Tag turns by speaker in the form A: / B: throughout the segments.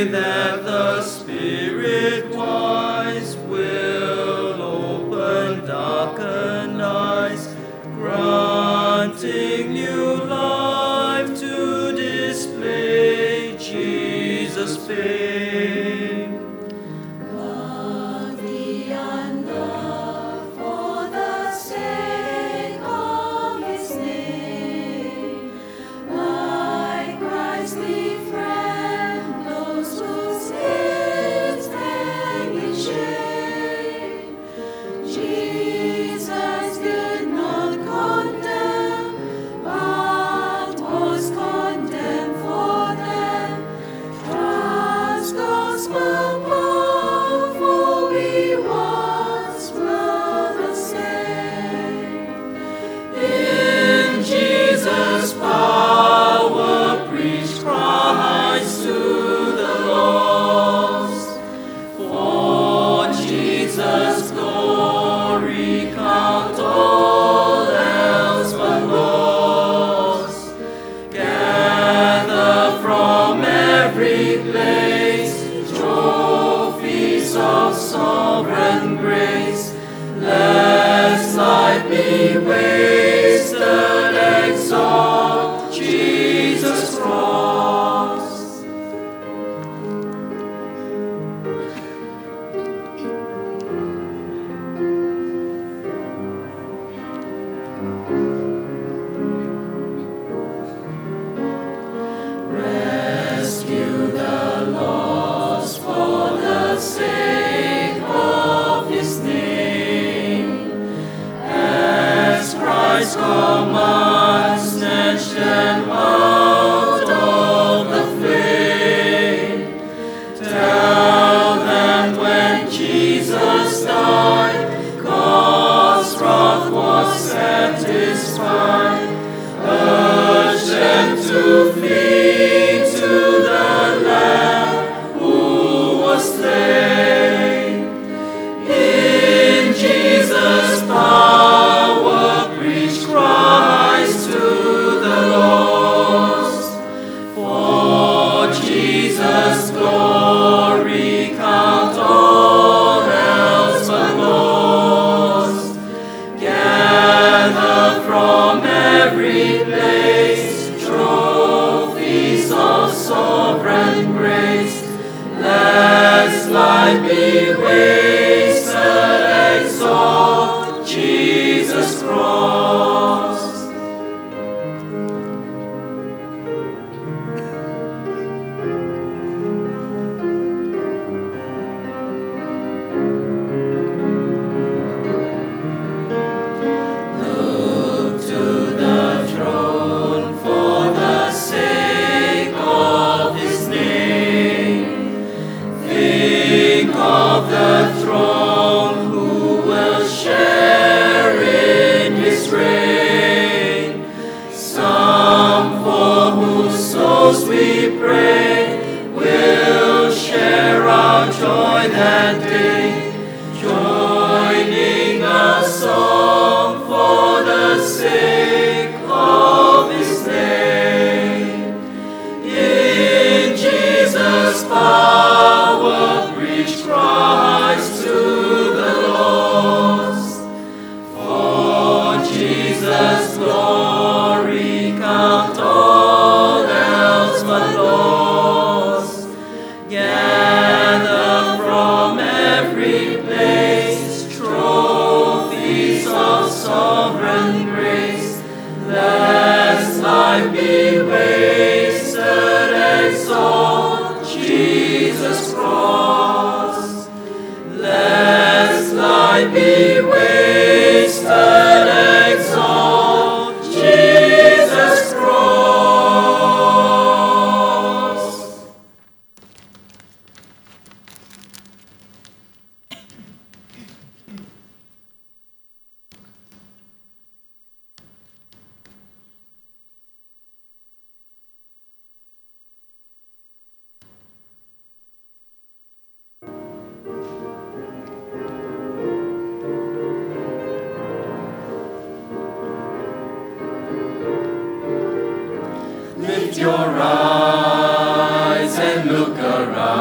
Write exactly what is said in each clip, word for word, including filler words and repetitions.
A: pray that the Spirit wise will open darkened eyes, granting new life to display Jesus' fame.
B: Love thee and love for the sake of his name. Like Christ befriend those whose sins hang in shame. Jesus did not condemn, but was condemned for them. Trust gospel powerful, we once were the same.
A: In Jesus' power, preach Christ to the lost. For Jesus' glory, count all else but lost. Gather from every place trophies of sovereign grace, lest life be wasted, exalt Jesus' cross. Rescue the lost for the sake of his name. As Christ commands, snatch them out of the flame. Tell them when Jesus died, God's wrath was satisfied. Urge them to flee to the Lamb who was slain. In Jesus' power, preach Christ to the lost. For Jesus' glory, count all else but lost. Gather from every place trophies of sovereign grace, lest life be wasted, exalt Jesus' cross. Look to the throne for the sake of his name. Think of the throne who will share in his reign. Some for whose souls we pray will share our joy that day, joining a song for the sake of his name. In Jesus' power, preach Christ to the lost. For Jesus' glory, count all else but lost. Gather from every place trophies of sovereign grace, lest life be wasted, exalt Jesus' cross. Lest life be wasted, exalt Jesus' cross. Lift your eyes and look around.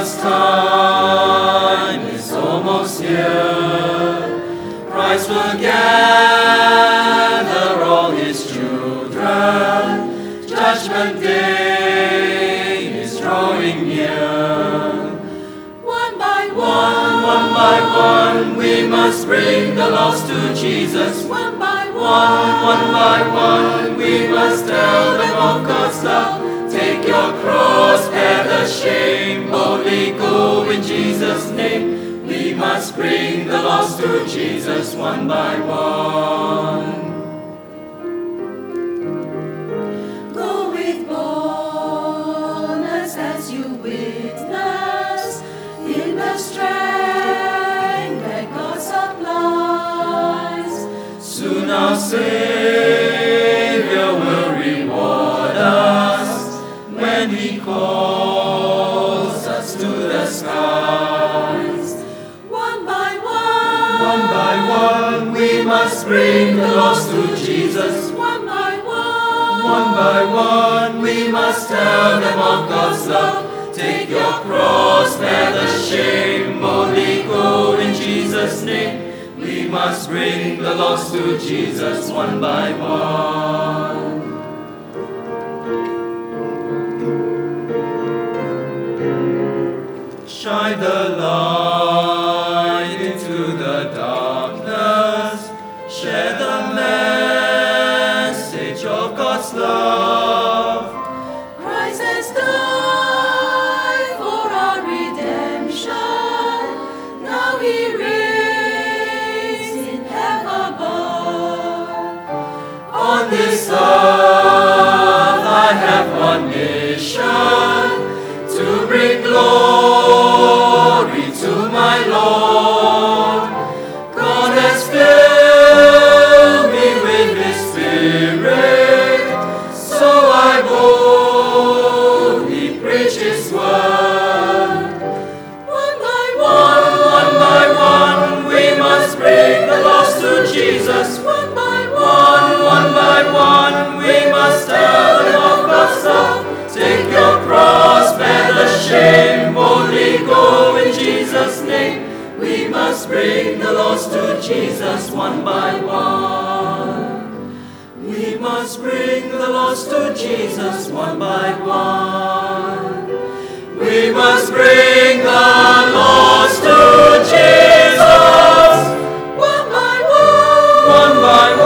A: Christmas time is almost here. Christ will gather all his children. Judgment day is drawing near.
B: One by
A: One, one by one, we must bring the lost to Jesus.
B: one by
A: One, one by one, we must tell them of God's love. Take your cross, bear the shame, boldly go in Jesus' name. We must bring the lost to Jesus one by one.
B: Go with boldness as you witness in the strength that God supplies.
A: Soon our Savior will reward us when he calls us to the skies.
B: One by one,
A: One by one, we must bring the lost to Jesus.
B: one by one,
A: One by one, we must tell them of God's love. Take your cross, bear the shame, boldly go in Jesus' name. We must bring the lost to Jesus one by one. Shine the light into the darkness. Share the message of God's love.
B: Christ has died for our redemption. Now he reigns in heaven above.
A: On this earth I have one mission, to bring glory to my Lord. God has filled me with his Spirit, so I boldly preach his word.
B: One by
A: One, one by one, we must bring the lost to Jesus.
B: one by
A: One, one by one, we must tell them of God's love. Take your cross, bear the shame, boldly go in Jesus' name. We must bring the lost to Jesus one by one. We must bring the lost to Jesus one by one. We must bring the lost to Jesus
B: one by one.
A: one by one.